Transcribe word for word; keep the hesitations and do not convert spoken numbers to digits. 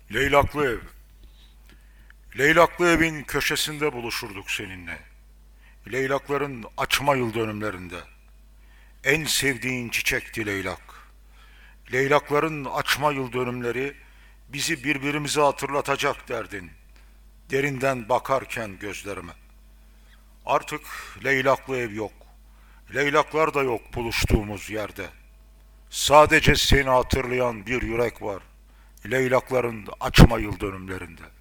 Leylaklı ev. Leylaklı evin köşesinde buluşurduk seninle. Leylakların açma yıl dönümlerinde. En sevdiğin çiçekti leylak. Leylakların açma yıl dönümleri bizi birbirimize hatırlatacak derdin. Derinden bakarken gözlerime. Artık leylaklı ev yok. Leylaklar da yok buluştuğumuz yerde. Sadece seni hatırlayan bir yürek var. Leylakların açma yıl dönümlerinde.